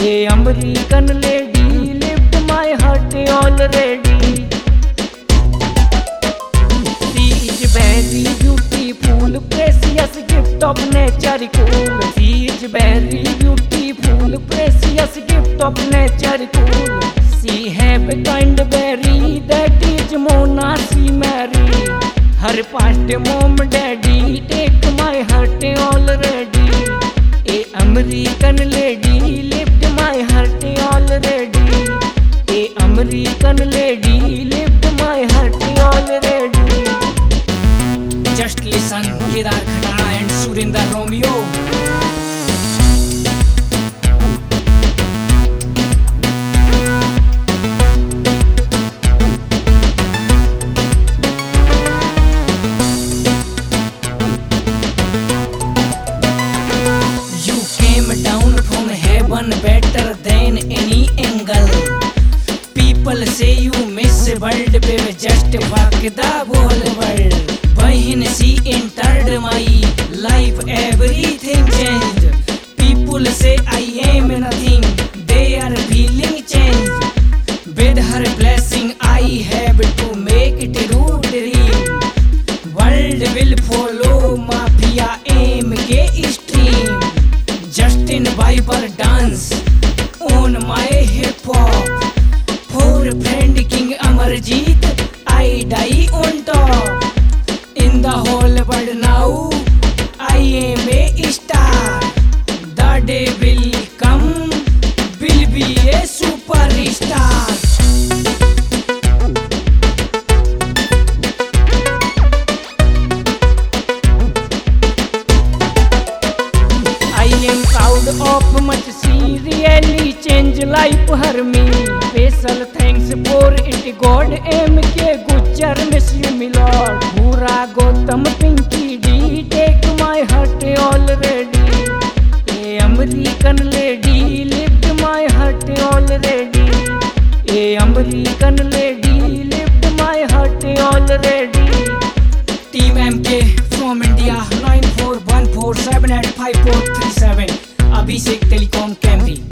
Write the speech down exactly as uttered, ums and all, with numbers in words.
A American lady lived my heart already. She is very beautiful, precious gift of nature cool. She is very beautiful, precious gift of nature cool. She have a kind berry that is Mona she marry. Her past mom daddy take my heart already. A American lady lived my heart already. A American lady lived my heart already. Just listen, Kedar Khatara and Surinder Romeo. Better than any angle. People say you miss world, baby, just walk the whole world. When she entered my life, everything changed. People say I am nothing, they are feeling change. With her blessing, I have to make it a dream. World will follow Mafia M K stream. Justin Bieber dance on my hip hop. For friend King Amarjeet, I die on top. In the whole world now, I am a star. The day will come, will be a superstar. Of much she really changed life her me. Special thanks for it God M K Gujjar, miss you my lord. Pura Gautam Pinky D take my heart already. A American lady lived my heart already. A American lady lived my heart already. Team M K from India, nine four one four seven eight five four three seven. Abhishek Telecom Camry.